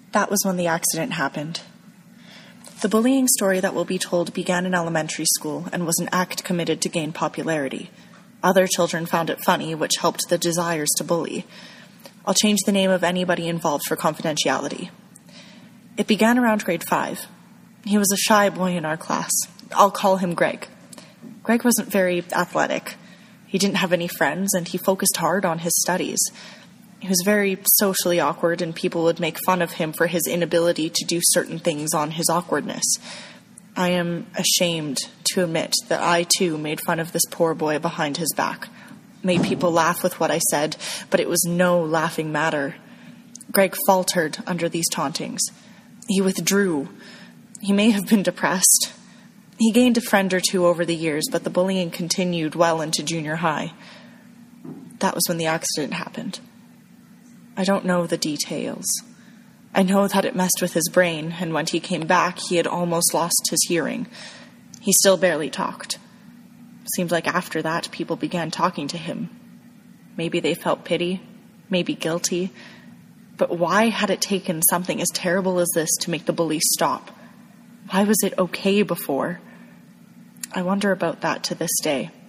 That was when the accident happened. The bullying story that will be told began in elementary school and was an act committed to gain popularity. Other children found it funny, which helped the desires to bully. I'll change the name of anybody involved for confidentiality. It began around grade 5. He was a shy boy in our class. I'll call him Greg. Greg wasn't very athletic. He didn't have any friends, and he focused hard on his studies. He was very socially awkward, and people would make fun of him for his inability to do certain things on his awkwardness. I am ashamed to admit that I, too, made fun of this poor boy behind his back. Made people laugh with what I said, but it was no laughing matter. Greg faltered under these tauntings. He withdrew. He may have been depressed. He gained a friend or two over the years, but the bullying continued well into junior high. That was when the accident happened. I don't know the details. I know that it messed with his brain, and when he came back, he had almost lost his hearing. He still barely talked. Seemed like after that, people began talking to him. Maybe they felt pity, maybe guilty. But why had it taken something as terrible as this to make the bully stop? Why was it okay before? I wonder about that to this day.